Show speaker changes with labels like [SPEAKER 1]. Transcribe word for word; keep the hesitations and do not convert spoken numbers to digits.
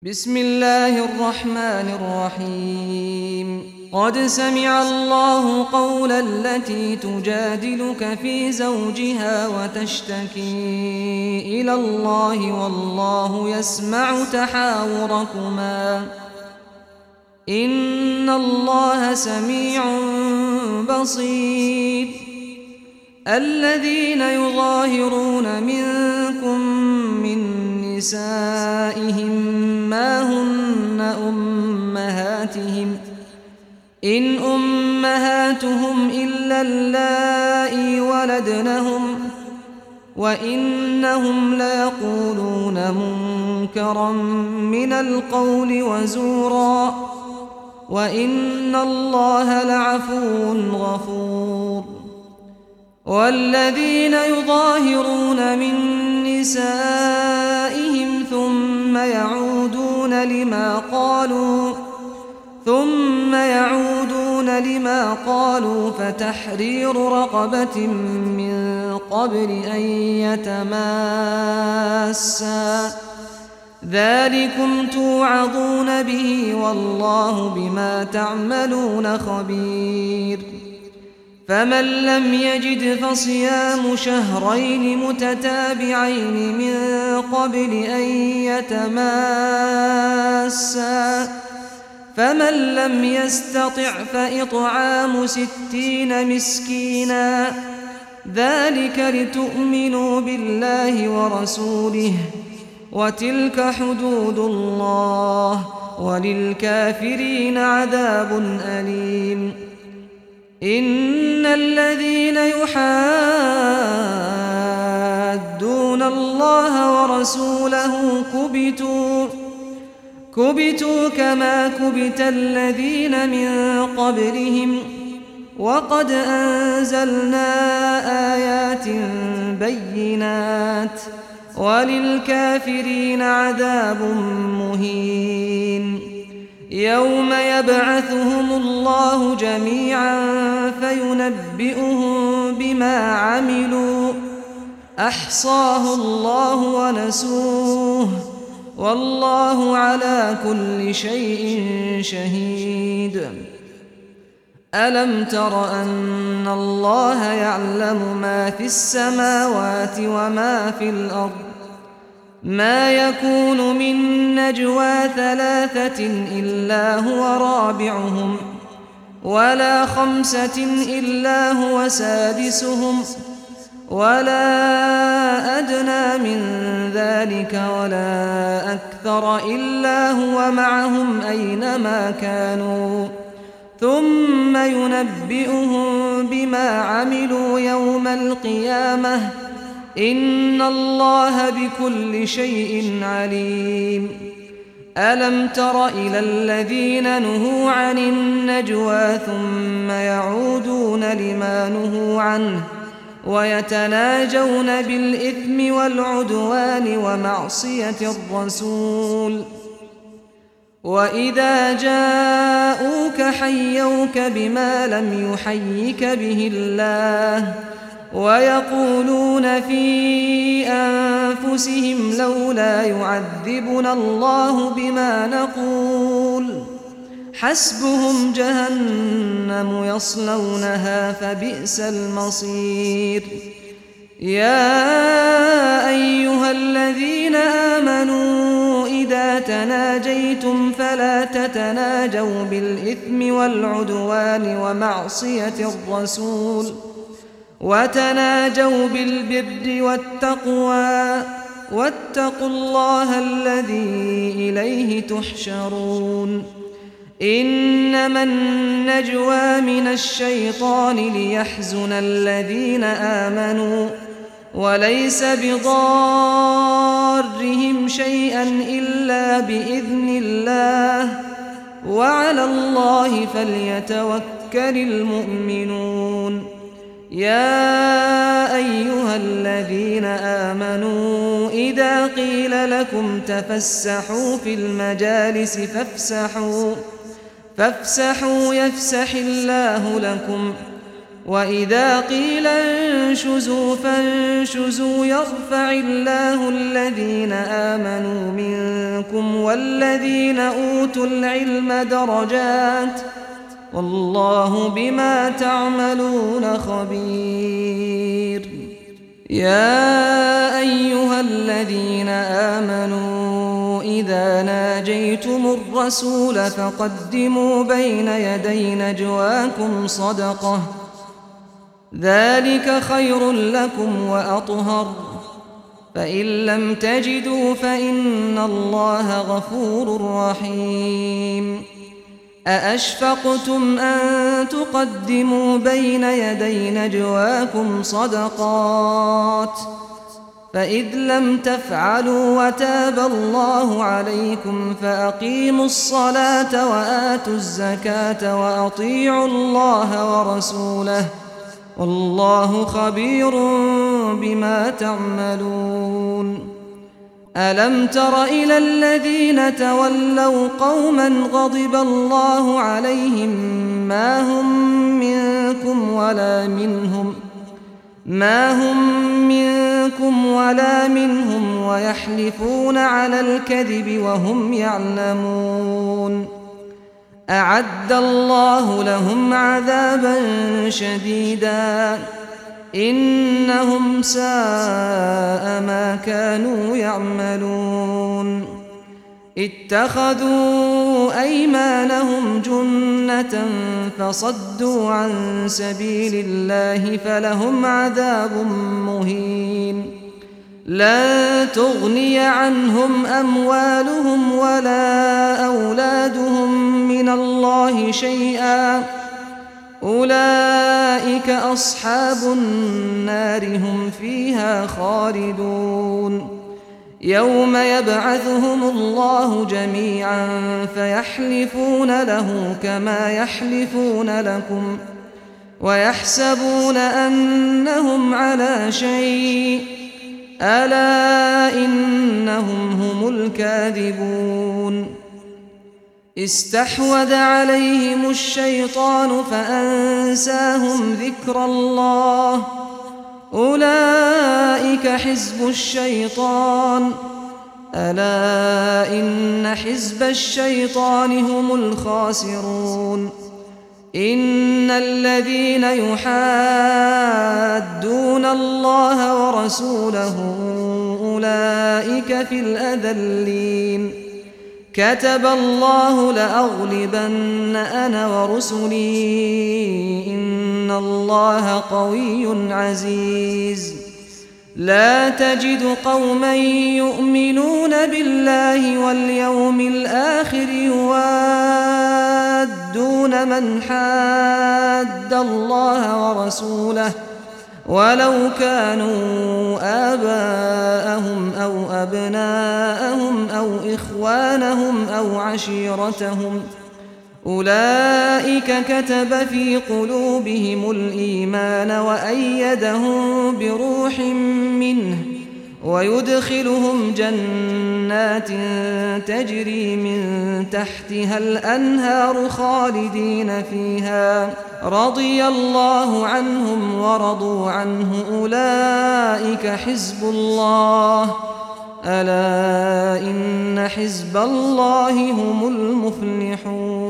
[SPEAKER 1] بسم الله الرحمن الرحيم قد سمع الله قول التي تجادلك في زوجها وتشتكي إلى الله والله يسمع تحاوركما إن الله سميع بصير الذين يظاهرون منكم من نسائهم ما هن أمهاتهم إن أمهاتهم إلا اللائي ولدنهم وإنهم ليقولون منكرا من القول وزورا وإن الله لعفو غفور والذين يظاهرون من نسائهم ثم يعودون لما قالوا ثم يعودون لما قالوا فتحرير رقبة من قبل أن يتماسا ذلكم توعظون به والله بما تعملون خبير فمن لم يجد فصيام شهرين متتابعين من قبل أن يتماسا فمن لم يستطع فإطعام ستين مسكينا ذلك لتؤمنوا بالله ورسوله وتلك حدود الله وللكافرين عذاب أليم إن الذين يحادون الله ورسوله كبتوا كبتوا كما كبت الذين من قبلهم وقد أنزلنا آيات بينات وللكافرين عذاب مهين يوم يبعثهم الله جميعا فينبئهم بما عملوا أحصاه الله ونسوه والله على كل شيء شهيد ألم تر أن الله يعلم ما في السماوات وما في الأرض ما يكون من نجوى ثلاثة إلا هو رابعهم ولا خمسة إلا هو سادسهم ولا أدنى من ذلك ولا أكثر إلا هو معهم أينما كانوا ثم ينبئهم بما عملوا يوم القيامة إن الله بكل شيء عليم ألم تر إلى الذين نهوا عن النجوى ثم يعودون لما نهوا عنه ويتناجون بالإثم والعدوان ومعصية الرسول وإذا جاءوك حيوك بما لم يحيك به الله ويقولون في أنفسهم لولا يعذبنا الله بما نقول حسبهم جهنم يصلونها فبئس المصير يا أيها الذين آمنوا إذا تناجيتم فلا تتناجوا بالإثم والعدوان ومعصية الرسول وتناجوا بالبر والتقوى واتقوا الله الذي إليه تحشرون إنما النجوى من الشيطان ليحزن الذين آمنوا وليس بضارهم شيئا إلا بإذن الله وعلى الله فليتوكل المؤمنون يا أيها الذين آمنوا إذا قيل لكم تفسحوا في المجالس فافسحوا فافسحوا يفسح الله لكم وإذا قيل انشزوا فانشزوا يرفع الله الذين آمنوا منكم والذين أوتوا العلم درجات والله بما تعملون خبير. يا أيها الذين آمنوا إذا ناجيتم الرسول فقدموا بين يدي نجواكم صدقة ذلك خير لكم وأطهر فإن لم تجدوا فإن الله غفور رحيم. أأشفقتم أن تقدموا بين يدي نجواكم صدقات فإذ لم تفعلوا وتاب الله عليكم فأقيموا الصلاة وآتوا الزكاة وأطيعوا الله ورسوله والله خبير بما تعملون. ألم تر إلى الذين تولوا قوما غضب الله عليهم ما هم منكم ولا منهم ما هم منكم ولا منهم ويحلفون على الكذب وهم يعلمون أعد الله لهم عذابا شديدا إنهم ساء ما كانوا يعملون. اتخذوا أيمانهم جنة فصدوا عن سبيل الله فلهم عذاب مهين. لا تغني عنهم أموالهم ولا أولادهم من الله شيئا أولئك أصحاب النار هم فيها خالدون. يوم يبعثهم الله جميعا فيحلفون له كما يحلفون لكم ويحسبون أنهم على شيء ألا إنهم هم الكاذبون. استحوذ عليهم الشيطان فأنساهم ذكر الله أولئك حزب الشيطان ألا إن حزب الشيطان هم الخاسرون. إن الذين يحادون الله ورسوله أولئك في الأذلين. كتب الله لأغلبن أنا ورسلي إن الله قوي عزيز. لا تجد قوما يؤمنون بالله واليوم الآخر يوادون من حاد الله ورسوله ولو كانوا آباءهم أو أبناءهم أو إخوانهم أو عشيرتهم أولئك كتب في قلوبهم الإيمان وأيدهم بروح منه ويدخلهم جنات تجري من تحتها الأنهار خالدين فيها رضي الله عنهم ورضوا عنه أولئك حزب الله ألا إن حزب الله هم المفلحون.